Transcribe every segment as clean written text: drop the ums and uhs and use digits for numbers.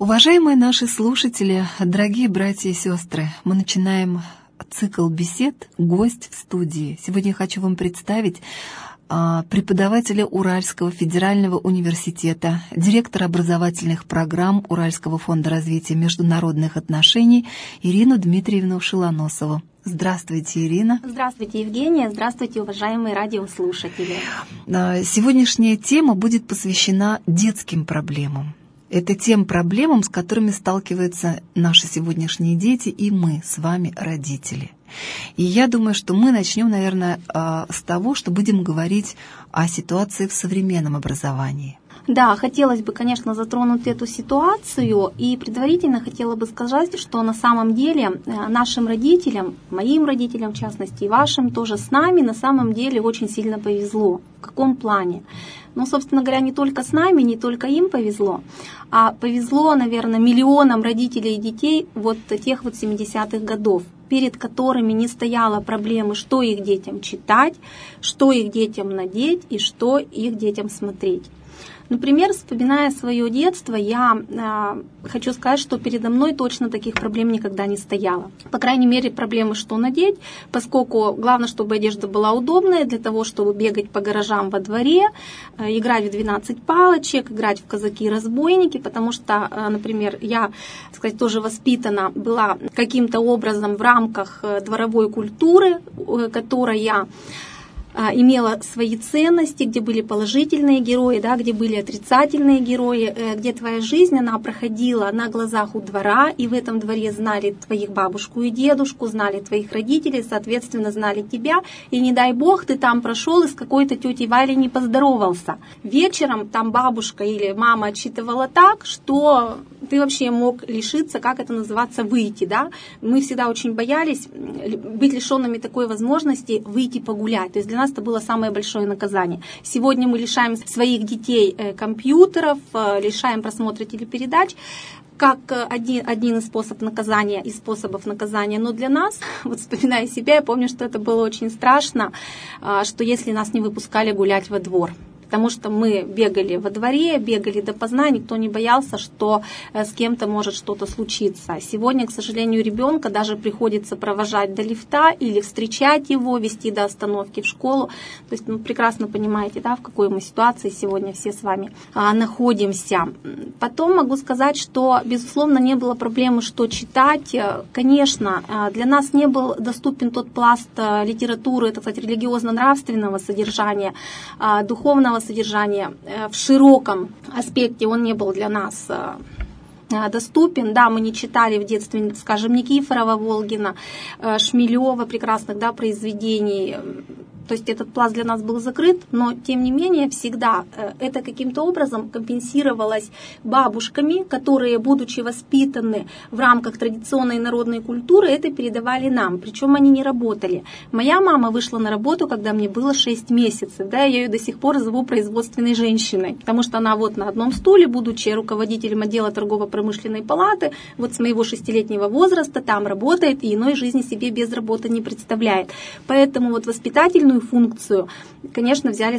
Уважаемые наши слушатели, дорогие братья и сестры, мы начинаем цикл бесед «Гость в студии». Сегодня я хочу вам представить преподавателя Уральского федерального университета, директора образовательных программ Уральского фонда развития международных отношений Ирину Дмитриевну Шилоносову. Здравствуйте, Ирина. Здравствуйте, Евгения. Здравствуйте, уважаемые радиослушатели. Сегодняшняя тема будет посвящена детским проблемам. Это тем проблемам, с которыми сталкиваются наши сегодняшние дети и мы с вами, родители. И я думаю, что мы начнем, наверное, с того, что будем говорить о ситуации в современном образовании. Да, хотелось бы, конечно, затронуть эту ситуацию, и предварительно хотела бы сказать, что на самом деле нашим родителям, моим родителям в частности, и вашим тоже с нами, на самом деле очень сильно повезло. В каком плане? Ну, собственно говоря, не только с нами, не только им повезло, а повезло, наверное, миллионам родителей и детей вот тех вот 70-х годов, перед которыми не стояла проблемы, что их детям читать, что их детям надеть и что их детям смотреть. Например, вспоминая свое детство, я хочу сказать, что передо мной точно таких проблем никогда не стояло. По крайней мере, проблемы, что надеть, поскольку главное, чтобы одежда была удобная для того, чтобы бегать по гаражам во дворе, играть в 12 палочек, играть в казаки-разбойники, потому что, например, я, так сказать, тоже воспитана была каким-то образом в рамках дворовой культуры, которая имела свои ценности, где были положительные герои, да, где были отрицательные герои, где твоя жизнь, она проходила на глазах у двора, и в этом дворе знали твоих бабушку и дедушку, знали твоих родителей, соответственно, знали тебя, и не дай бог ты там прошел и с какой-то тетей Валей не поздоровался. Вечером там бабушка или мама отчитывала так, что ты вообще мог лишиться, как это называется, выйти, да. Мы всегда очень боялись быть лишенными такой возможности выйти погулять. То есть для нас это было самое большое наказание. Сегодня мы лишаем своих детей компьютеров, лишаем просмотра телепередач, как один из способов наказания. Но для нас, вот вспоминая себя, я помню, что это было очень страшно, что если нас не выпускали гулять во двор. Потому что мы бегали во дворе, бегали допоздна, никто не боялся, что с кем-то может что-то случиться. Сегодня, к сожалению, ребенка даже приходится провожать до лифта или встречать его, вести до остановки в школу. То есть, прекрасно понимаете, да, в какой мы ситуации сегодня все с вами находимся. Потом могу сказать, что, безусловно, не было проблемы, что читать. Конечно, для нас не был доступен тот пласт литературы, так сказать, религиозно-нравственного содержания, духовного содержания в широком аспекте, он не был для нас доступен. Да, мы не читали в детстве, скажем, Никифорова, Волгина, Шмелева, прекрасных, да, произведений. То есть этот пласт для нас был закрыт, но тем не менее всегда это каким-то образом компенсировалось бабушками, которые, будучи воспитаны в рамках традиционной народной культуры, это передавали нам. Причем они не работали. Моя мама вышла на работу, когда мне было 6 месяцев. Да, я ее до сих пор зову производственной женщиной, потому что она вот на одном стуле, будучи руководителем отдела торгово-промышленной палаты, вот с моего 6-летнего возраста там работает и иной жизни себе без работы не представляет. Поэтому вот воспитательную функцию, конечно, взяли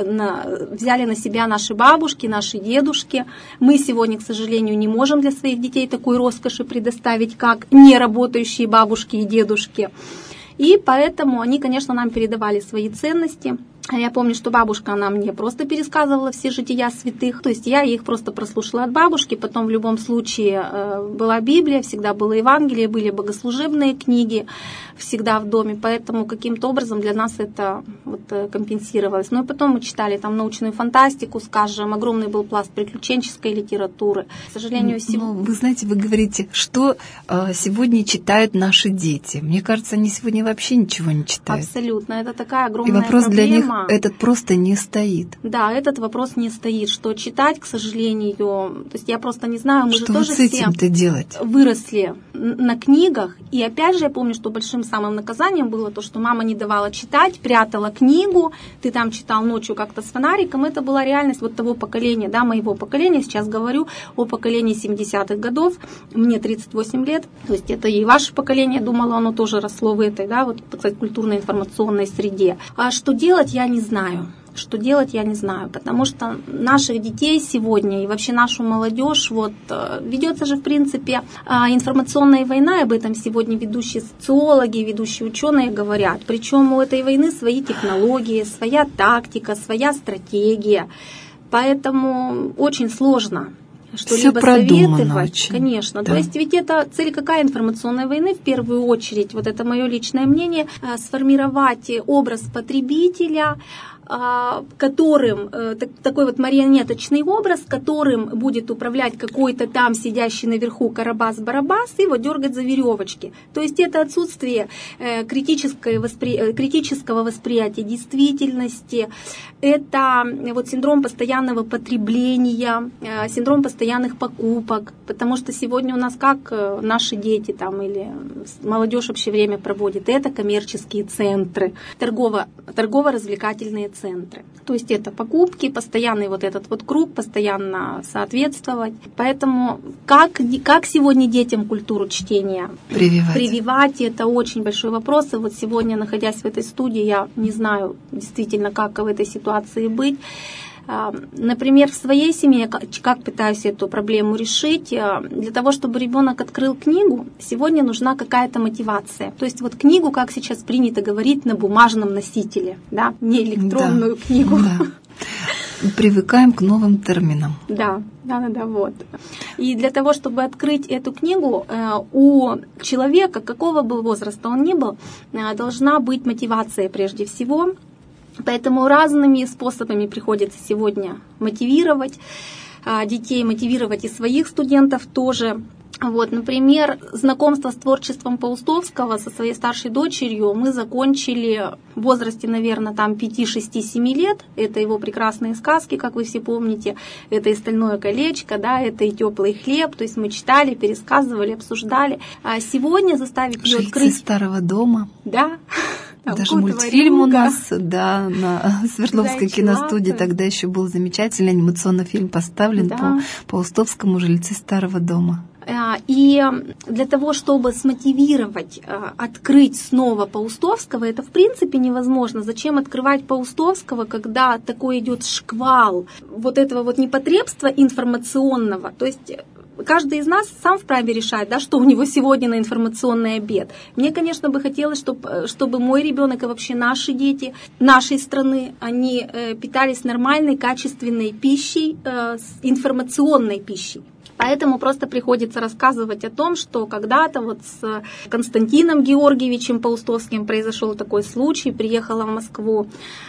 на себя наши бабушки, наши дедушки. Мы сегодня, к сожалению, не можем для своих детей такой роскоши предоставить, как неработающие бабушки и дедушки. И поэтому они, конечно, нам передавали свои ценности. Я помню, что бабушка, она мне просто пересказывала все жития святых, то есть я их просто прослушала от бабушки, потом в любом случае была Библия, всегда было Евангелие, были богослужебные книги всегда в доме, поэтому каким-то образом для нас это вот компенсировалось. Ну и потом мы читали там научную фантастику, скажем, огромный был пласт приключенческой литературы. К сожалению, вы знаете, вы говорите, что сегодня читают наши дети. Мне кажется, они сегодня вообще ничего не читают. Абсолютно, это такая огромная проблема. И вопрос проблема. Для них этот просто не стоит. Да, этот вопрос не стоит. Что читать, к сожалению, то есть я просто не знаю, мы что же тоже с этим-то делать? Выросли на книгах. И опять же, я помню, что большим самым наказанием было то, что мама не давала читать, прятала книгу, ты там читал ночью как-то с фонариком. Это была реальность вот того поколения, да, моего поколения. Сейчас говорю о поколении 70-х годов. Мне 38 лет. То есть это и ваше поколение, думала, оно тоже росло в этой, да, вот, так сказать, культурно-информационной среде. А что делать, я не знаю. что делать, я не знаю, потому что наших детей сегодня и вообще нашу молодежь, вот ведется же в принципе информационная война, об этом сегодня ведущие социологи, ведущие ученые говорят. Причем у этой войны свои технологии, своя тактика, своя стратегия. Поэтому очень сложно что-либо советовать. Конечно. Да. То есть ведь это цель какая информационной войны? В первую очередь, вот это мое личное мнение, сформировать образ потребителя, которым, такой вот марионеточный образ, которым будет управлять какой-то там сидящий наверху Карабас-Барабас и его дергать за веревочки. То есть это отсутствие критического восприятия действительности, это вот синдром постоянного потребления, синдром постоянных покупок, потому что сегодня у нас как наши дети там или молодежь вообще время проводит, это коммерческие центры, торгово-развлекательные центры. То есть это покупки, постоянный вот этот вот круг, постоянно соответствовать. Поэтому как сегодня детям культуру чтения прививать, это очень большой вопрос. И вот сегодня, находясь в этой студии, я не знаю действительно, как в этой ситуации быть. Например, в своей семье, как пытаюсь эту проблему решить, для того, чтобы ребенок открыл книгу, сегодня нужна какая-то мотивация. То есть вот книгу, как сейчас принято говорить, на бумажном носителе, да, не электронную книгу. Да. Привыкаем к новым терминам. Да, вот. И для того, чтобы открыть эту книгу, у человека, какого бы возраста он ни был, должна быть мотивация прежде всего. Поэтому разными способами приходится сегодня мотивировать детей, мотивировать и своих студентов тоже. Вот, например, знакомство с творчеством Паустовского со своей старшей дочерью мы закончили в возрасте, наверное, там 5, 6, 7 лет. Это его прекрасные сказки, как вы все помните. Это и «Стальное колечко», да, это и «Теплый хлеб». То есть мы читали, пересказывали, обсуждали. А сегодня заставить ее открыть... «Жильцы старого дома». Да. Там даже мультфильм у нас, да, на Свердловской киностудии тогда еще был замечательный анимационный фильм поставлен по Паустовскому «Жильцы старого дома». И для того, чтобы смотивировать, открыть снова Паустовского, это в принципе невозможно. Зачем открывать Паустовского, когда такой идет шквал вот этого вот непотребства информационного? То есть каждый из нас сам вправе решать, да, что у него сегодня на информационный обед. Мне, конечно, бы хотелось, чтобы мой ребенок и вообще наши дети нашей страны, они питались нормальной, качественной пищей, информационной пищей. Поэтому просто приходится рассказывать о том, что когда-то вот с Константином Георгиевичем Паустовским произошел такой случай. Приехала в Москву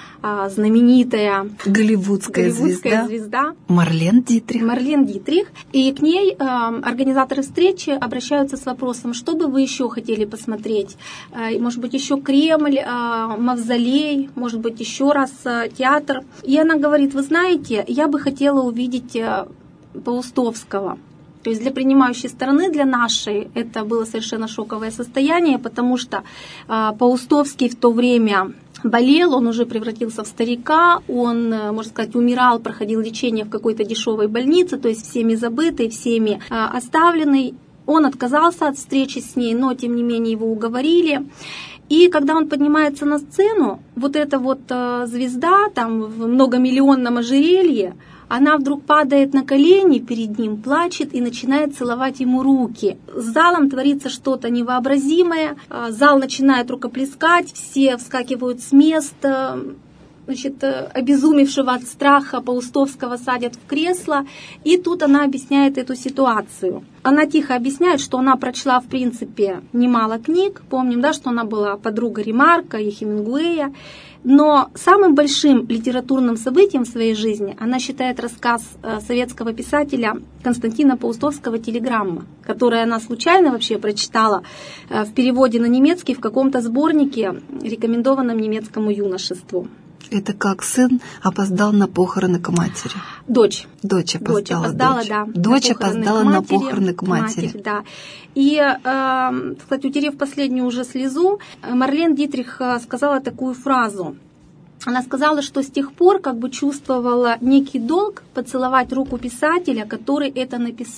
знаменитая голливудская звезда Марлен Дитрих. И к ней организаторы встречи обращаются с вопросом, что бы вы еще хотели посмотреть? Может быть, еще Кремль, Мавзолей, может быть, еще раз театр. И она говорит, вы знаете, я бы хотела увидеть Паустовского. То есть для принимающей стороны, для нашей, это было совершенно шоковое состояние, потому что Паустовский в то время болел, он уже превратился в старика, он, можно сказать, умирал, проходил лечение в какой-то дешевой больнице, то есть всеми забытый, всеми оставленный. Он отказался от встречи с ней, но тем не менее его уговорили. И когда он поднимается на сцену, вот эта вот звезда там в многомиллионном ожерелье, она вдруг падает на колени перед ним, плачет и начинает целовать ему руки. С залом творится что-то невообразимое, зал начинает рукоплескать, все вскакивают с места, значит, обезумевшего от страха Паустовского садят в кресло, и тут она объясняет эту ситуацию. Она тихо объясняет, что она прочла, в принципе, немало книг. Помним, да, что она была подругой Ремарка и Хемингуэя. Но самым большим литературным событием в своей жизни она считает рассказ советского писателя Константина Паустовского «Телеграмма», который она случайно вообще прочитала в переводе на немецкий в каком-то сборнике, рекомендованном немецкому юношеству. Это как сын опоздал на похороны к матери. Дочь опоздала, да. Дочь опоздала на похороны к матери. Да. И, кстати, утерев последнюю уже слезу, Марлен Дитрих сказала такую фразу. Она сказала, что с тех пор как бы чувствовала некий долг поцеловать руку писателя, который это написал.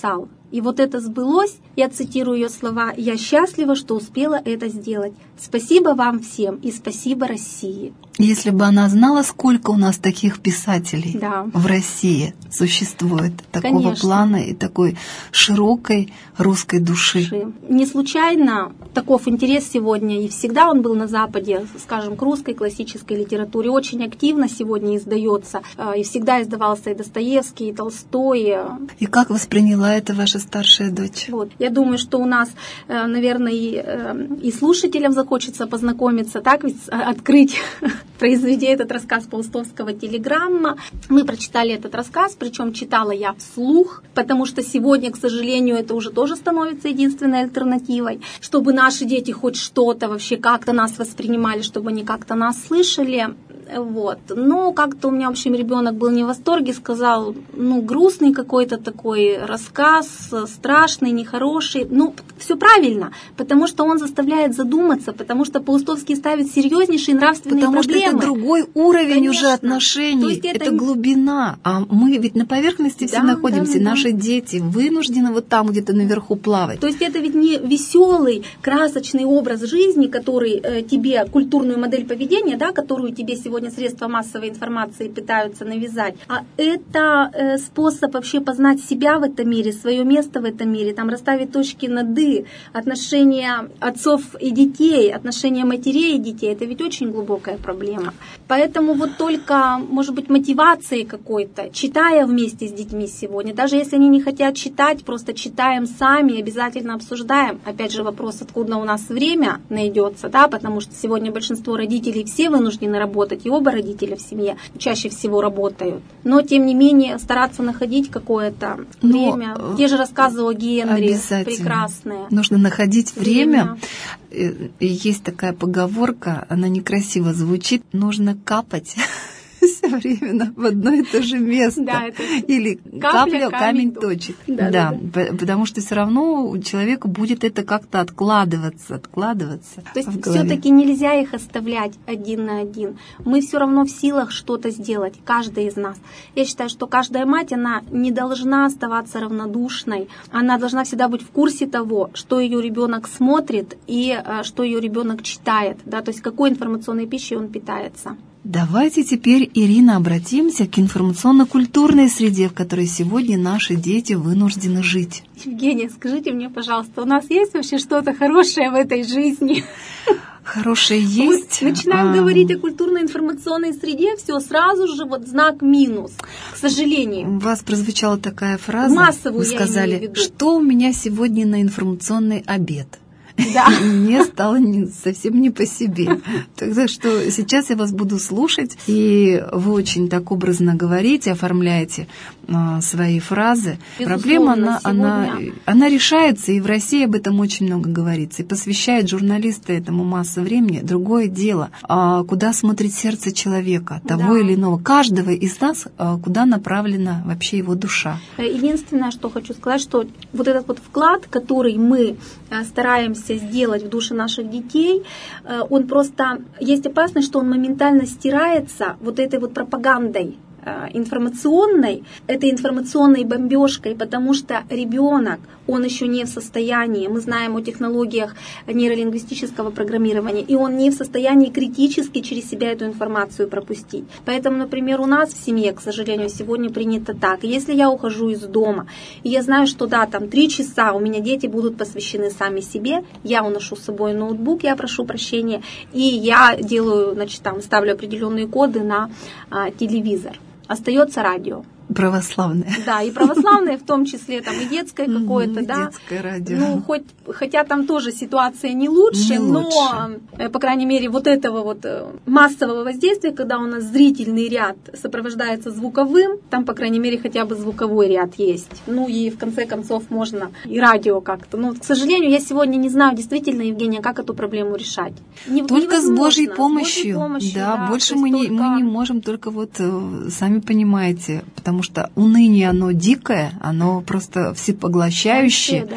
И вот это сбылось, я цитирую ее слова: «Я счастлива, что успела это сделать. Спасибо вам всем и спасибо России». Если бы она знала, сколько у нас таких писателей Да. в России существует, такого Конечно. плана и такой широкой русской души. Не случайно таков интерес сегодня, и всегда он был на Западе, скажем, к русской классической литературе. Очень активно сегодня издается, и всегда издавался и Достоевский, и Толстой. И как восприняла это ваша старшая дочь? Вот. Я думаю, что у нас, наверное, и слушателям захочется познакомиться, так ведь открыть, произведя этот рассказ Паустовского «Телеграмма». Мы прочитали этот рассказ, причем читала я вслух, потому что сегодня, к сожалению, это уже тоже становится единственной альтернативой, чтобы наши дети хоть что-то вообще как-то нас воспринимали, чтобы они как-то нас слышали. Вот. Но как-то у меня, в общем, ребенок был не в восторге, сказал, грустный какой-то такой рассказ, страшный, нехороший. Все правильно, потому что он заставляет задуматься, потому что Паустовский ставит серьезнейшие нравственные проблемы. Потому что это другой уровень, конечно, уже отношений, то есть это глубина. А мы ведь на поверхности все находимся, наши дети вынуждены вот там где-то наверху плавать. То есть это ведь не веселый, красочный образ жизни, который тебе, культурную модель поведения, да, которую тебе сегодня средства массовой информации пытаются навязать, а это способ вообще познать себя в этом мире, свое место в этом мире, там расставить точки над «и», отношения отцов и детей, отношения матерей и детей, это ведь очень глубокая проблема. Поэтому вот только, может быть, мотивацией какой-то, читая вместе с детьми сегодня, даже если они не хотят читать, просто читаем сами, обязательно обсуждаем. Опять же вопрос, откуда у нас время найдется, да, потому что сегодня большинство родителей все вынуждены работать, и оба родителя в семье чаще всего работают. Но, тем не менее, стараться находить какое-то время. Те же рассказы о Генри прекрасные. Нужно находить время. Есть такая поговорка, она некрасиво звучит, нужно капать все время в одно и то же место. Да, или капля камень точит. Да, потому что все равно у человека будет это как-то откладываться. То есть все-таки нельзя их оставлять один на один. Мы все равно в силах что-то сделать, каждый из нас. Я считаю, что каждая мать, она не должна оставаться равнодушной. Она должна всегда быть в курсе того, что ее ребенок смотрит и что ее ребенок читает. Да? То есть какой информационной пищей он питается. Давайте теперь, Ирина, обратимся к информационно-культурной среде, в которой сегодня наши дети вынуждены жить. Евгения, скажите мне, пожалуйста, у нас есть вообще что-то хорошее в этой жизни? Хорошее есть. Мы начинаем говорить о культурно-информационной среде, все сразу же вот знак минус, к сожалению. У вас прозвучала такая фраза, массовую, вы сказали, что у меня сегодня на информационный обед. Да. Мне стало совсем не по себе. Тогда что сейчас я вас буду слушать, и вы очень так образно говорите, оформляете свои фразы. Безусловно, проблема, она решается, и в России об этом очень много говорится. И посвящают журналисты этому массу времени. Другое дело, куда смотрит сердце человека, того или иного, каждого из нас, куда направлена вообще его душа. Единственное, что хочу сказать, что вот этот вот вклад, который мы стараемся сделать в душе наших детей, он просто, есть опасность, что он моментально стирается вот этой вот пропагандой информационной, этой информационной бомбежкой, потому что ребенок, он еще не в состоянии, мы знаем о технологиях нейролингвистического программирования, и он не в состоянии критически через себя эту информацию пропустить. Поэтому, например, у нас в семье, к сожалению, сегодня принято так. Если я ухожу из дома, и я знаю, что да, там 3 часа у меня дети будут посвящены сами себе, я уношу с собой ноутбук, я прошу прощения, и я делаю, значит, там ставлю определенные коды на телевизор. Остается радио. Православное. Да, и православное в том числе, там и детское какое-то, да. Детское радио. Хотя там тоже ситуация не лучше, но, по крайней мере, вот этого вот массового воздействия, когда у нас зрительный ряд сопровождается звуковым, там, по крайней мере, хотя бы звуковой ряд есть. И в конце концов можно и радио как-то. К сожалению, я сегодня не знаю действительно, Евгения, как эту проблему решать. Только с Божьей помощью. Да, больше мы не можем, только сами понимаете, потому что уныние, оно дикое, оно просто всепоглощающее. Да.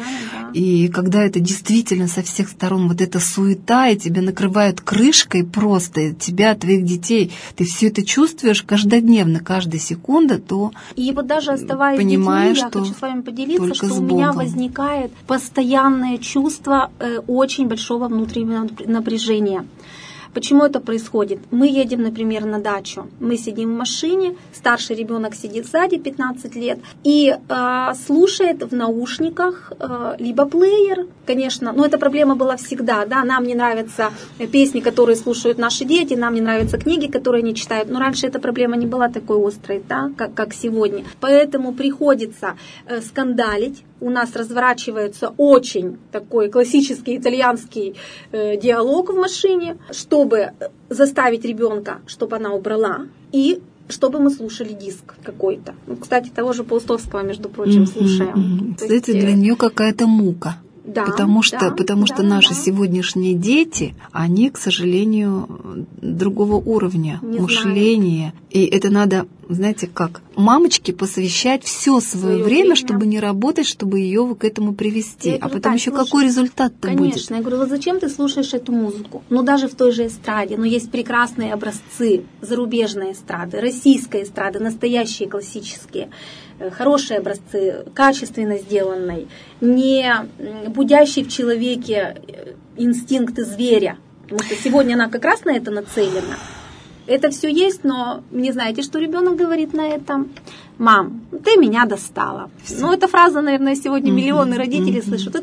И когда это действительно со всех сторон вот эта суета, и тебя накрывают крышкой просто, и тебя, твоих детей, ты все это чувствуешь каждодневно, каждая секунда, то и вот даже оставаясь с детьми, я хочу с вами поделиться, что у меня возникает постоянное чувство очень большого внутреннего напряжения. Почему это происходит? Мы едем, например, на дачу. Мы сидим в машине, старший ребенок сидит сзади, 15 лет, и слушает в наушниках либо плеер, конечно, но эта проблема была всегда, да, нам не нравятся песни, которые слушают наши дети, нам не нравятся книги, которые они читают, но раньше эта проблема не была такой острой, да, как сегодня. Поэтому приходится скандалить. У нас разворачивается очень такой классический итальянский диалог в машине, чтобы заставить ребенка, чтобы она убрала, и чтобы мы слушали диск какой-то. Кстати, того же Паустовского, между прочим, слушаем. Кстати, для нее какая-то мука. Да, потому что наши сегодняшние дети, они, к сожалению, другого уровня мышления. И это надо, знаете, как мамочке посвящать все свое время, чтобы не работать, чтобы ее к этому привести. А потом еще какой результат-то будет? Конечно. Я говорю, вот зачем ты слушаешь эту музыку? Ну, даже в той же эстраде. Но есть прекрасные образцы зарубежной эстрады, российской эстрады, настоящие классические. Хорошие образцы, качественно сделанной, не будящей в человеке инстинкты зверя. Потому что сегодня она как раз на это нацелена. Это все есть, но не знаете, что ребенок говорит на этом? Мам, ты меня достала. Ну, эта фраза, наверное, сегодня миллионы родителей слышат.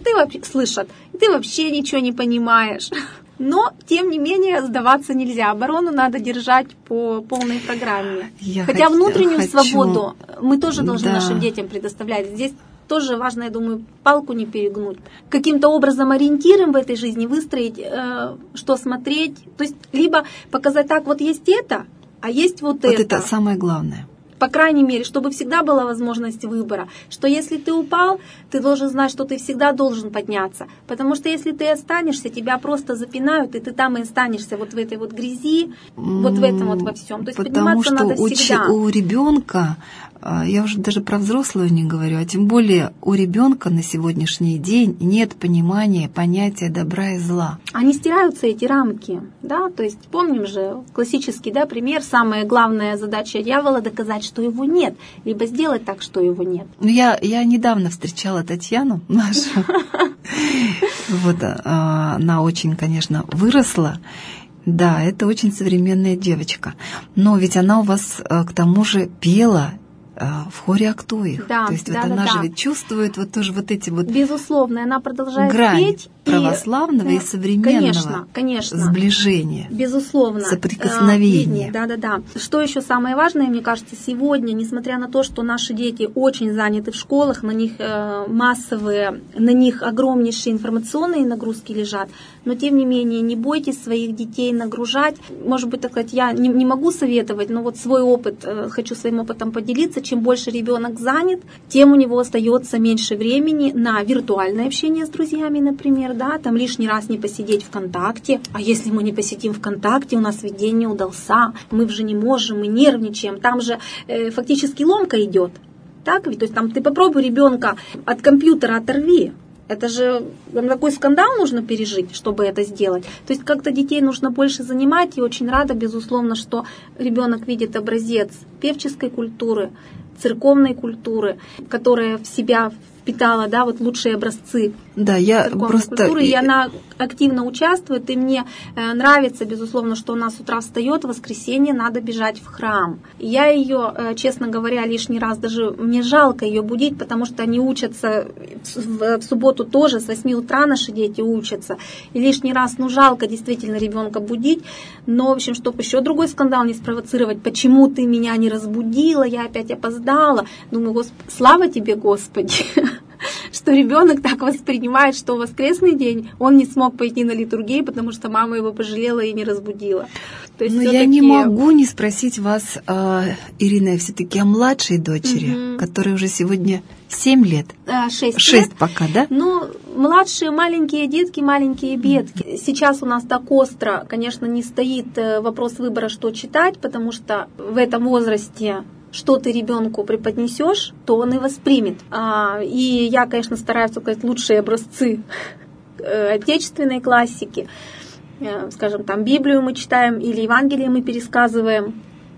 И ты вообще ничего не понимаешь. Но, тем не менее, сдаваться нельзя. Оборону надо держать по полной программе. Хотя внутреннюю свободу мы тоже должны нашим детям предоставлять. Здесь тоже важно, я думаю, палку не перегнуть. Каким-то образом ориентиром в этой жизни выстроить, что смотреть. То есть, либо показать так, вот есть это, а есть вот это. Вот это самое главное. По крайней мере, чтобы всегда была возможность выбора. Что если ты упал, ты должен знать, что ты всегда должен подняться. Потому что если ты останешься, тебя просто запинают, и ты там и останешься вот в этой вот грязи, вот в этом вот во всем. То есть подниматься надо всегда. Потому что у ребенка, я уже даже про взрослого не говорю, а тем более у ребенка на сегодняшний день нет понимания понятия добра и зла. Они стираются, эти рамки, да, то есть помним же классический, да, пример, самая главная задача дьявола — доказать, что его нет, либо сделать так, что его нет. Я недавно встречала Татьяну нашу, вот она очень, конечно, выросла. Да, это очень современная девочка, но ведь она у вас к тому же пела в хоре «Актуих». Да, то есть вот она же ведь чувствует вот тоже вот эти вот... Безусловно, она продолжает грань петь. Православного и современного сближения. Безусловно. Соприкосновения. Да. Что еще самое важное, мне кажется, сегодня, несмотря на то, что наши дети очень заняты в школах, на них массовые, на них огромнейшие информационные нагрузки лежат, но тем не менее не бойтесь своих детей нагружать. Может быть, так сказать, я не могу советовать, но вот свой опыт, хочу своим опытом поделиться. Чем больше ребенок занят, тем у него остается меньше времени на виртуальное общение с друзьями, например, да, там лишний раз не посидеть ВКонтакте. А если мы не посидим ВКонтакте, у нас ведь день не удался, мы же не можем, мы нервничаем, там же фактически ломка идет. Так ведь? То есть там ты попробуй ребенка от компьютера оторви. Это же такой скандал нужно пережить, чтобы это сделать. То есть как-то детей нужно больше занимать, и очень рада, безусловно, что ребенок видит образец певческой культуры, церковной культуры, которая в себя впитала, да, вот лучшие образцы церковной культуры, и она активно участвует, и мне нравится, безусловно, что она с утра встает, в воскресенье надо бежать в храм. И я ее, честно говоря, лишний раз даже мне жалко ее будить, потому что они учатся в субботу тоже, с 8 утра наши дети учатся, и лишний раз, жалко действительно ребенка будить, но, в общем, чтобы еще другой скандал не спровоцировать, почему ты меня не разбудила, я опять опоздала, думаю, слава тебе, Господи, что ребенок так воспринимает, что в воскресный день он не смог пойти на литургию, потому что мама его пожалела и не разбудила. То есть я не могу не спросить вас, Ирина, все-таки о младшей дочери, которой уже сегодня 7 лет. 6 пока, да? Младшие маленькие детки, маленькие бедки. Сейчас у нас так остро, конечно, не стоит вопрос выбора, что читать, потому что в этом возрасте что ты ребенку преподнесешь, то он и воспримет. И я, конечно, стараюсь указать лучшие образцы отечественной классики. Скажем, там Библию мы читаем или Евангелие мы пересказываем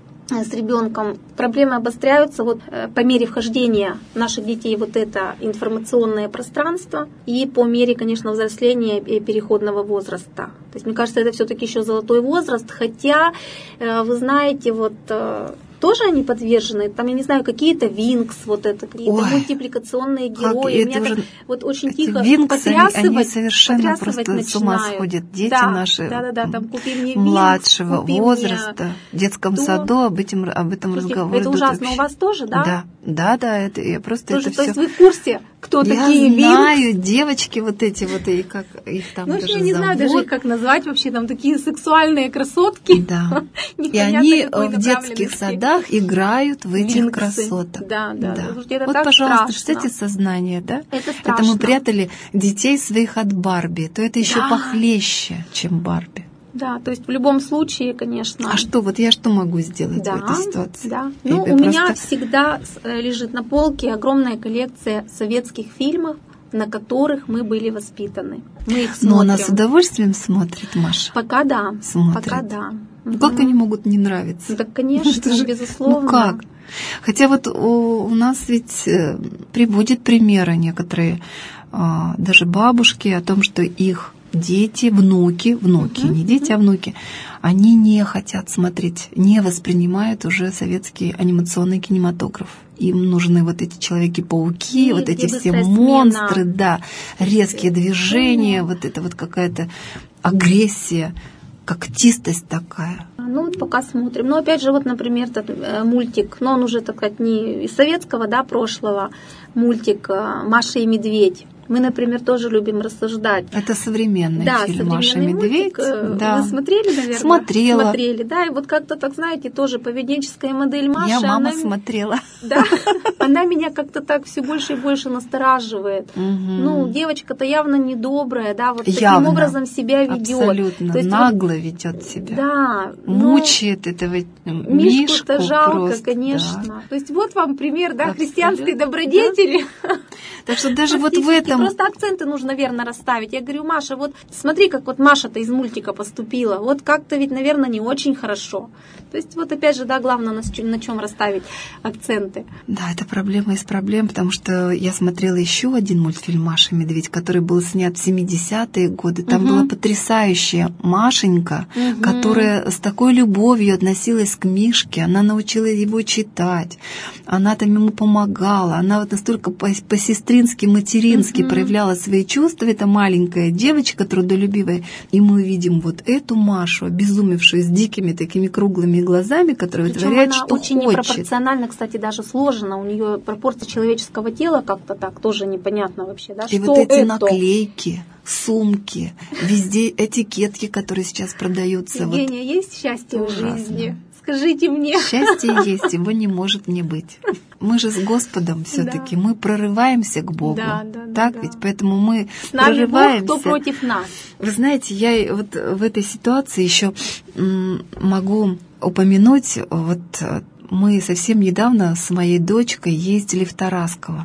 с ребенком. Проблемы обостряются вот по мере вхождения наших детей в вот это информационное пространство и по мере, конечно, взросления и переходного возраста. То есть, мне кажется, это все-таки еще золотой возраст, хотя, вы знаете, вот тоже они подвержены, там, я не знаю, какие-то Винкс, вот это, какие-то мультипликационные герои. Меня так вот очень тихо они совершенно просто с ума сходят. Дети наши там, купи мне младшего возраста, в детском саду об этом разговаривают. Это ужасно. Вообще. У вас тоже, да? Да, это я просто тоже, это то все. есть вы в курсе, кто такие Винкс? Я знаю, девочки вот эти вот, и как их там даже я не знаю даже, как назвать вообще, там такие сексуальные красотки. Да. И они в детских садах играют в этих Винксы. Красоток. Да. Это вот, так пожалуйста, страшно. кстати, сознание, да? Это страшно. Это мы прятали детей своих от Барби, то это еще похлеще, чем Барби. Да, то есть в любом случае, конечно. А что, вот я что могу сделать в этой ситуации? Да. Ну, у меня всегда лежит на полке огромная коллекция советских фильмов, на которых мы были воспитаны. Мы их смотрим. Но она с удовольствием смотрит, Маша? Пока да. Смотрит. Пока да. Как они могут не нравиться? Ну, так, конечно, безусловно. Ну как? Хотя вот у нас ведь приводят примеры некоторые, даже бабушки, о том, что их дети, внуки, не дети, а внуки, они не хотят смотреть, не воспринимают уже советский анимационный кинематограф. Им нужны вот эти Человеки-пауки, вот эти все монстры, да, резкие движения, вот это вот какая-то агрессия, когтистость такая. Ну, вот пока смотрим. Но опять же, вот, например, этот мультик, но он уже, так сказать, не из советского, да, прошлого, мультик «Маша и медведь». Мы, например, тоже любим рассуждать. Это современный фильм «Маша и медведь». Да. Вы смотрели, наверное? Смотрели, да. И вот как-то, так знаете, тоже поведенческая модель Маши. Я смотрела. Да, она меня как-то так все больше и больше настораживает. Ну, девочка-то явно недобрая, да, вот таким образом себя ведет. Абсолютно, нагло ведет себя. Да. Мучает этого Мишку-то жалко, просто, конечно. Да. То есть вот вам пример, да, христианской добродетели. Так что даже вот в этом... Просто акценты нужно верно расставить. Я говорю, Маша, вот смотри, как вот Маша-то из мультика поступила. Вот как-то ведь, наверное, не очень хорошо. То есть вот опять же, да, главное на чем расставить акценты. Да, это проблема из проблем, потому что я смотрела еще один мультфильм «Маша и медведь», который был снят в 70-е годы. Там была потрясающая Машенька, которая с такой любовью относилась к Мишке. Она научила его читать. Она там ему помогала. Она вот настолько по-сестрински, матерински проявляла свои чувства. Это маленькая девочка, трудолюбивая. И мы видим вот эту Машу, обезумевшую, с дикими такими круглыми глазами, которая вытворяет, что хочет. Очень непропорционально, кстати, даже сложена. У нее пропорция человеческого тела как-то так тоже непонятно вообще. Да? И что вот эти это? Наклейки, сумки, везде этикетки, которые сейчас продаются. Евгения, вот. Есть счастье в жизни? Скажите мне. Счастье есть, его не может не быть. Мы же с Господом все-таки, мы прорываемся к Богу. Так ведь? Поэтому мы с нами прорываемся. Бог, кто против нас. Вы знаете, я вот в этой ситуации еще могу упомянуть, вот мы совсем недавно с моей дочкой ездили в Тарасково.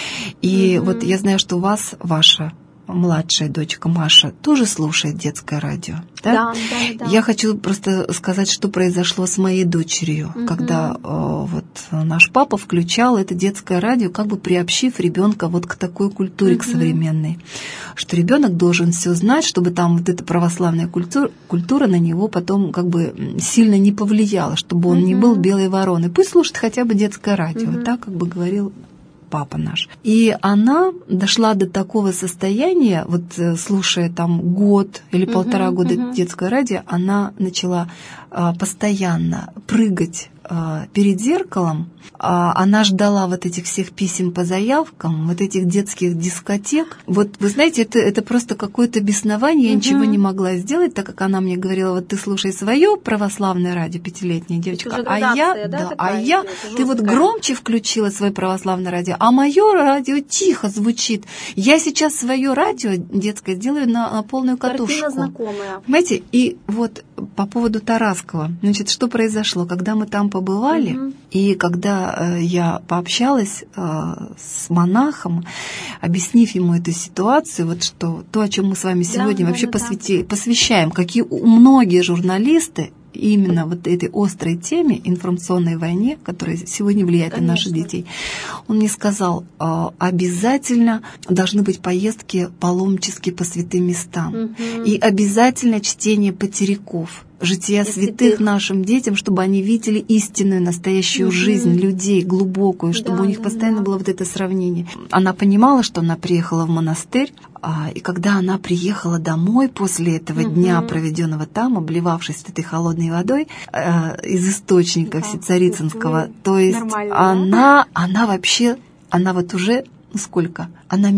И вот я знаю, что у вас ваша младшая дочка Маша тоже слушает детское радио. Да? Да. Я хочу просто сказать, что произошло с моей дочерью, когда вот наш папа включал это детское радио, как бы приобщив ребенка вот к такой культуре, к современной, что ребенок должен все знать, чтобы там вот эта православная культура на него потом как бы сильно не повлияла, чтобы он не был белой вороной. Пусть слушает хотя бы детское радио, так как бы говорил папа наш. И она дошла до такого состояния, вот слушая там год или полтора года детское радио, она начала постоянно прыгать перед зеркалом. Она ждала вот этих всех писем по заявкам, вот этих детских дискотек. Вот вы знаете, это просто какое-то беснование, я ничего не могла сделать, так как она мне говорила, вот ты слушай свое православное радио, 5-летняя девочка, ты вот громче включила свое православное радио, а мое радио тихо звучит. Я сейчас свое радио детское сделаю на полную катушку. Картина знакомая. Понимаете, и вот по поводу Тарасского. Значит, что произошло? Когда мы там побывали, и когда я пообщалась с монахом, объяснив ему эту ситуацию, вот что то, о чем мы с вами сегодня вообще посвящаем, какие многие журналисты именно вот этой острой теме, информационной войне, которая сегодня влияет на наших детей, он мне сказал, обязательно должны быть поездки паломнические по святым местам. И обязательно чтение потеряков, жития святых нашим детям, чтобы они видели истинную, настоящую жизнь людей, глубокую, чтобы у них постоянно было вот это сравнение. Она понимала, что она приехала в монастырь, и когда она приехала домой после этого дня, проведенного там, обливавшись этой холодной водой из источника Всецарицынского, то есть она вообще, она вот уже сколько? Она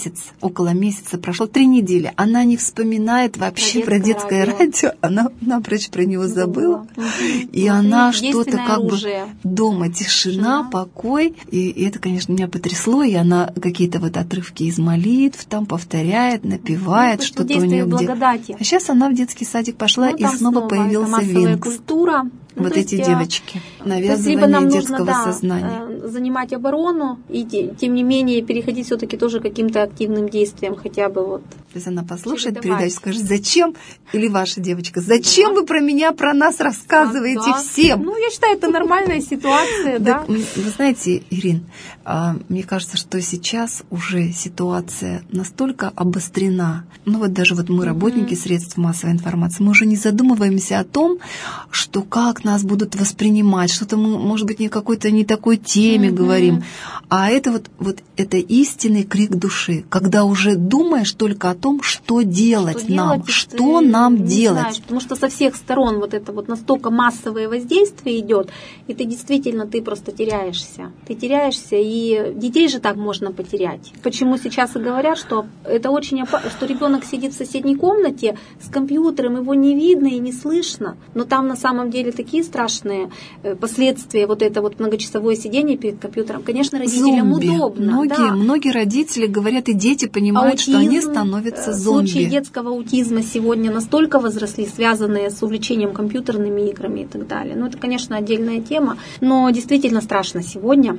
около месяца, прошло 3 недели. Она не вспоминает вообще про детское радио. Она напрочь про него забыла. И она что-то как бы дома, тишина, покой. И это, конечно, меня потрясло. И она какие-то вот отрывки из молитв там повторяет, напевает, что-то у нее где. А сейчас она в детский садик пошла, и снова появился Винкс. Культура. Вот эти девочки. Навязывание детского сознания. Занимать оборону и, тем не менее, переходить все-таки тоже к каким-то активным действиям, хотя бы вот. То есть она послушает передачу, скажет, зачем, или ваша девочка, зачем вы про меня, про нас рассказываете всем? Ну, я считаю, это нормальная ситуация, да. Вы знаете, Ирин, мне кажется, что сейчас уже ситуация настолько обострена. Ну вот даже вот мы, работники средств массовой информации, мы уже не задумываемся о том, что как нас будут воспринимать, что-то мы, может быть, не какой-то не такой теме говорим. А это вот это истинный крик души, когда уже думаешь только о том, что делать нам, что нам делать. Знаешь, потому что со всех сторон вот это вот настолько массовое воздействие идет, и ты действительно, ты просто теряешься. Ты теряешься, и детей же так можно потерять. Почему сейчас и говорят, что это очень опасно, что ребенок сидит в соседней комнате с компьютером, его не видно и не слышно, но там на самом деле такие страшные последствия, вот это вот многочасовое сидение перед компьютером. Конечно, родителям удобно. Многие родители говорят, и дети понимают, что они становятся зомби. Случаи детского аутизма сегодня настолько возросли, связанные с увлечением компьютерными играми и так далее. Ну, это, конечно, отдельная тема, но действительно страшно сегодня.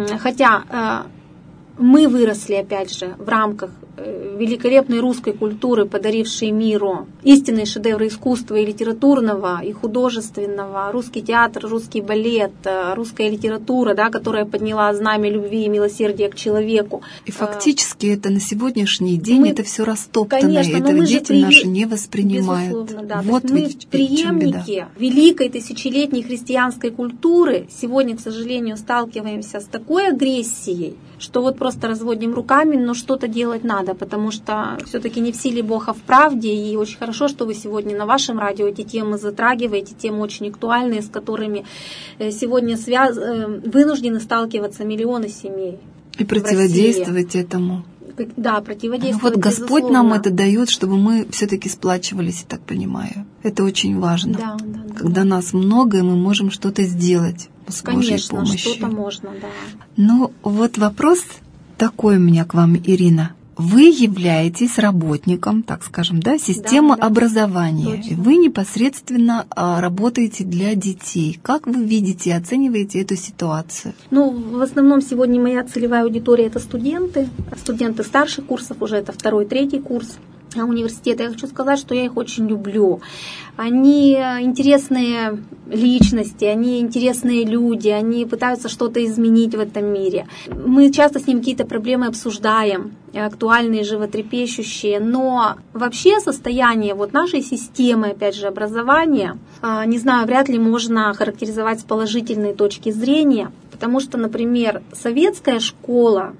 Хотя мы выросли, опять же, в рамках великолепной русской культуры, подарившей миру истинные шедевры искусства и литературного, и художественного, русский театр, русский балет, русская литература, да, которая подняла знамя любви и милосердия к человеку. И фактически это на сегодняшний день это все растоптано, конечно, и этого дети наши не воспринимают. Безусловно, да. Вот мы преемники великой тысячелетней христианской культуры. Сегодня, к сожалению, сталкиваемся с такой агрессией, что вот просто разводим руками, но что-то делать надо, потому что все-таки не в силе Бога в правде, и очень хорошо, что вы сегодня на вашем радио эти темы затрагиваете, темы очень актуальные, с которыми сегодня вынуждены сталкиваться миллионы семей. И противодействовать этому. Да, противодействовать. Вот Господь нам это дает, чтобы мы все-таки сплачивались, я так понимаю. Это очень важно. Когда нас много, и мы можем что-то сделать с Божьей помощью. Конечно, что-то можно, да. Ну, вот вопрос такой у меня к вам, Ирина. Вы являетесь работником, так скажем, да, системы образования. Точно. Вы непосредственно работаете для детей. Как вы видите и оцениваете эту ситуацию? Ну, в основном сегодня моя целевая аудитория – это студенты. Студенты старших курсов, уже это 2-й, 3-й курс университета. Я хочу сказать, что я их очень люблю. Они интересные личности, они интересные люди, они пытаются что-то изменить в этом мире. Мы часто с ними какие-то проблемы обсуждаем, актуальные, животрепещущие, но вообще состояние вот нашей системы, опять же, образования, не знаю, вряд ли можно характеризовать с положительной точки зрения, потому что, например, советская школа,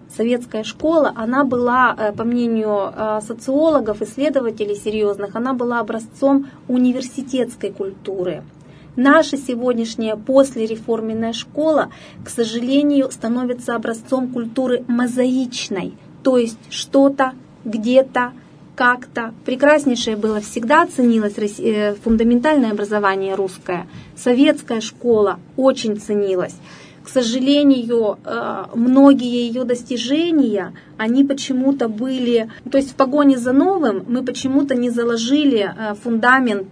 она была, по мнению социологов, исследователей серьезных, она была образцом университетской культуры. Наша сегодняшняя послереформенная школа, к сожалению, становится образцом культуры мозаичной, то есть что-то, где-то, как-то. Прекраснейшее было всегда, ценилось фундаментальное образование русское. Советская школа очень ценилась. К к сожалению, многие ее достижения, они почему-то были, то есть в погоне за новым мы почему-то не заложили фундамент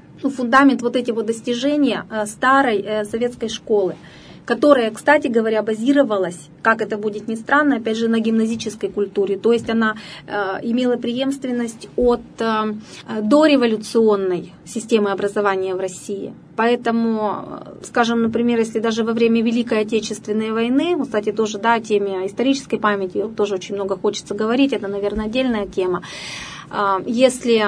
вот эти вот достижения старой советской школы, которая, кстати говоря, базировалась, как это будет ни странно, опять же, на гимназической культуре. То есть она имела преемственность от дореволюционной системы образования в России. Поэтому, скажем, например, если даже во время Великой Отечественной войны, кстати, тоже, да, о теме исторической памяти тоже очень много хочется говорить, это, наверное, отдельная тема. Если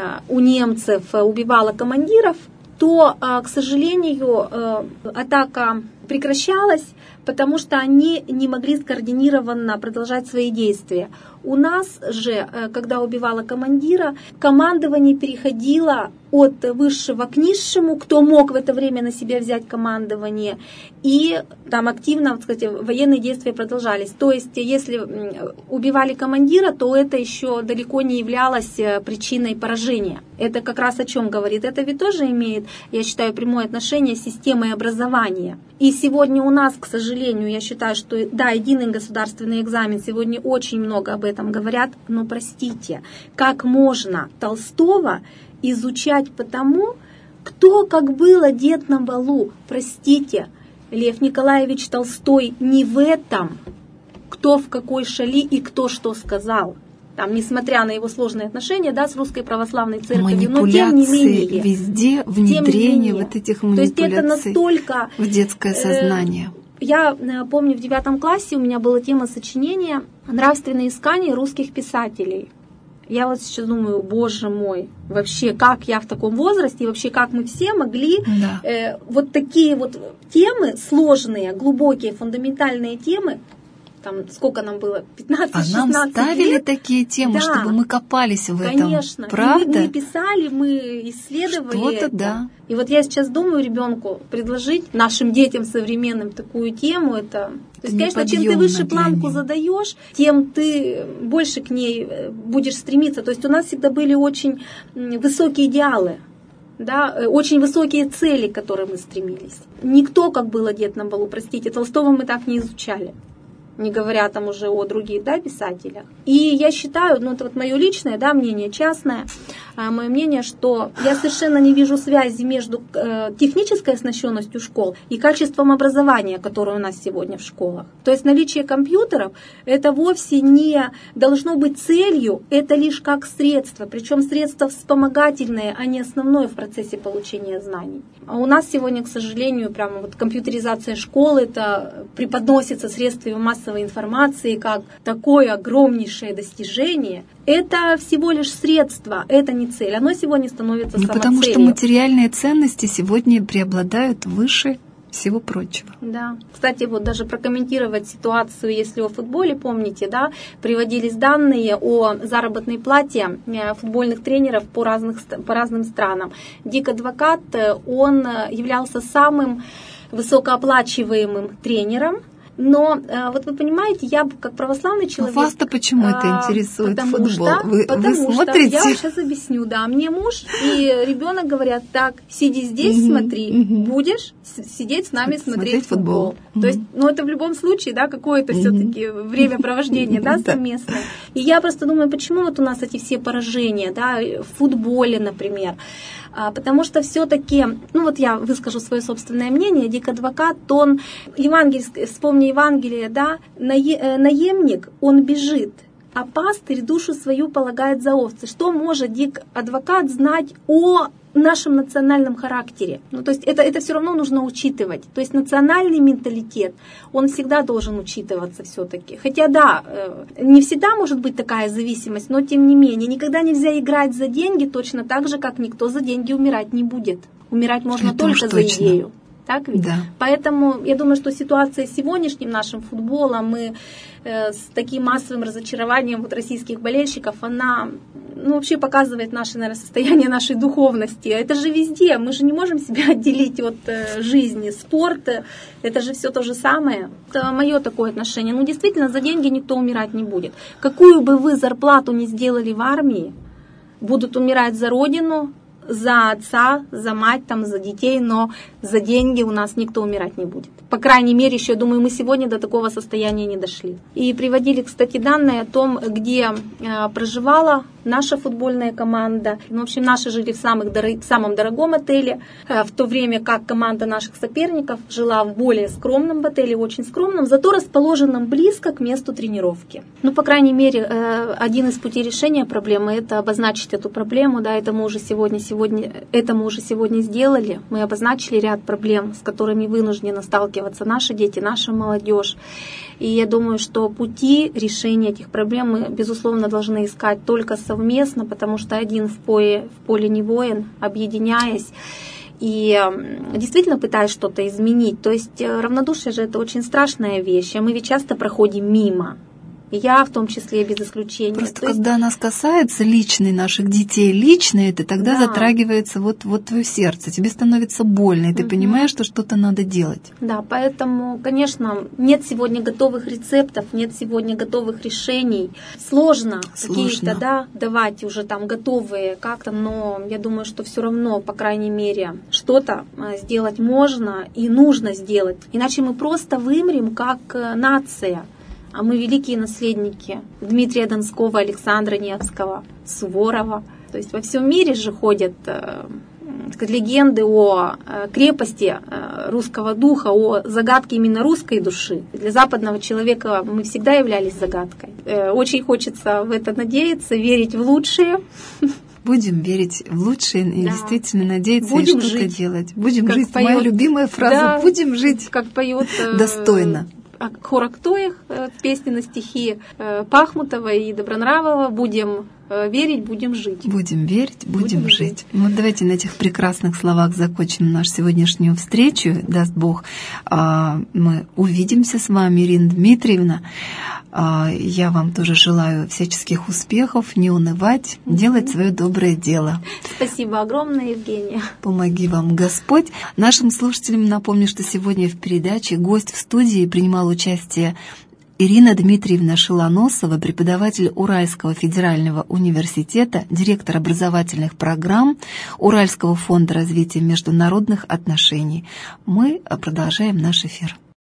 у немцев убивало командиров, то, к сожалению, атака прекращалась, потому что они не могли скоординированно продолжать свои действия. У нас же, когда убивала командира, командование переходило от высшего к низшему, кто мог в это время на себя взять командование, и там активно, вот, кстати, военные действия продолжались. То есть, если убивали командира, то это еще далеко не являлось причиной поражения. Это как раз о чем говорит. Это ведь тоже имеет, я считаю, прямое отношение с системой образования. И сегодня у нас, к сожалению, я считаю, что да, единый государственный экзамен, сегодня очень много об этом говорят, но простите, как можно Толстого изучать по тому, кто как был одет на балу? Простите, Лев Николаевич Толстой не в этом, кто в какой шали и кто что сказал. Там, несмотря на его сложные отношения, да, с Русской Православной Церковью, но тем не менее. Везде внедрение вот этих манипуляций. То есть это настолько в детское сознание. Я помню, в 9 классе у меня была тема сочинения «Нравственные искания русских писателей». Я вот сейчас думаю, боже мой, вообще, как я в таком возрасте, и вообще, как мы все могли вот такие вот темы, сложные, глубокие, фундаментальные темы, там, сколько нам было, 15-16 лет. А нам ставили такие темы, да, чтобы мы копались в этом. Конечно. Правда? Мы писали, мы исследовали что-то, это. Да. И вот я сейчас думаю ребенку предложить нашим детям современным такую тему, это... То есть, конечно, чем ты выше планку задаешь, тем ты больше к ней будешь стремиться. То есть у нас всегда были очень высокие идеалы. Да, очень высокие цели, к которым мы стремились. Никто, как был одет на балу, простите, Толстого мы так не изучали. Не говоря там уже о других, да, писателях. И я считаю, ну это вот мое личное, да, мнение, частное, мое мнение, что я совершенно не вижу связи между технической оснащенностью школ и качеством образования, которое у нас сегодня в школах. То есть наличие компьютеров это вовсе не должно быть целью, это лишь как средство, причем средство вспомогательное, а не основное в процессе получения знаний. А у нас сегодня, к сожалению, прямо вот компьютеризация школы, это преподносится средствами массовой информации как такое огромнейшее достижение. Это всего лишь средство, это не цель. Оно сегодня становится самоцелью. Потому что материальные ценности сегодня преобладают выше всего прочего. Да. Кстати, вот даже прокомментировать ситуацию, если о футболе, помните, да, приводились данные о заработной плате футбольных тренеров по разным странам. Дик Адвокат, он являлся самым высокооплачиваемым тренером. Но вот вы понимаете, я как православный человек... Но вас-то почему это интересует, потому футбол? Потому вы смотрите? Я вам сейчас объясню, да. Мне муж и ребенок говорят, так, сиди здесь, смотри, будешь сидеть с нами смотреть футбол. То есть, ну это в любом случае, да, какое-то все-таки времяпровождение, да, совместное. И я просто думаю, почему вот у нас эти все поражения, да, в футболе, например. Потому что все-таки, ну вот я выскажу свое собственное мнение, Дик Адвокат, он, вспомни Евангелие, да, наемник, он бежит, а пастырь душу свою полагает за овцы. Что может Дик Адвокат знать о нашем национальном характере? Ну, то есть это все равно нужно учитывать. То есть национальный менталитет, он всегда должен учитываться все-таки. Хотя да, не всегда может быть такая зависимость, но тем не менее, никогда нельзя играть за деньги точно так же, как никто за деньги умирать не будет. Умирать можно только за идею. Так ведь? Да. Поэтому я думаю, что ситуация с сегодняшним нашим футболом, мы с таким массовым разочарованием вот российских болельщиков, она вообще показывает наше, наверное, состояние нашей духовности. Это же везде, мы же не можем себя отделить от жизни. Спорт, это же все то же самое. Это мое такое отношение. Ну, действительно, за деньги никто умирать не будет. Какую бы вы зарплату ни сделали в армии, будут умирать за родину, за отца, за мать, там, за детей, но за деньги у нас никто умирать не будет. По крайней мере, еще, думаю, мы сегодня до такого состояния не дошли. И приводили, кстати, данные о том, где проживала наша футбольная команда. В общем, наши жили в самом дорогом отеле, в то время как команда наших соперников жила в более скромном отеле, очень скромном, зато расположенном близко к месту тренировки. Ну, по крайней мере, один из путей решения проблемы – это обозначить эту проблему. Да, это мы уже сегодня сделали. Мы обозначили ряд проблем, с которыми вынуждены сталкиваться наши дети, наша молодежь. И я думаю, что пути решения этих проблем мы, безусловно, должны искать только совместно, потому что один в поле не воин, объединяясь и действительно пытаясь что-то изменить. То есть равнодушие же это очень страшная вещь, а мы ведь часто проходим мимо. Я в том числе без исключения. Просто когда нас касается личной наших детей, лично это тогда затрагивается вот твое сердце, тебе становится больно, и ты понимаешь, что что-то надо делать. Да, поэтому, конечно, нет сегодня готовых рецептов, нет сегодня готовых решений. Сложно. Какие-то, давать уже там готовые как-то, но я думаю, что все равно, по крайней мере, что-то сделать можно и нужно сделать. Иначе мы просто вымрем как нация. А мы великие наследники Дмитрия Донского, Александра Невского, Суворова. То есть во всем мире же ходят легенды о крепости русского духа, о загадке именно русской души. Для западного человека мы всегда являлись загадкой. Очень хочется в это надеяться, верить в лучшее. Будем верить в лучшее и действительно надеяться будем и что-то жить. Делать. Будем как жить. Поет, моя любимая фраза. Будем жить. Как поет достойно. Хор Актоих, песни на стихи Пахмутова и Добронравова. Будем верить, будем жить. Будем верить, будем жить. Вот давайте на этих прекрасных словах закончим нашу сегодняшнюю встречу. Даст Бог, мы увидимся с вами, Ирина Дмитриевна. Я вам тоже желаю всяческих успехов, не унывать, делать свое доброе дело. Спасибо огромное, Евгения. Помоги вам Господь. Нашим слушателям напомню, что сегодня в передаче гость в студии принимал участие Ирина Дмитриевна Шилоносова, преподаватель Уральского федерального университета, директор образовательных программ Уральского фонда развития международных отношений. Мы продолжаем наш эфир.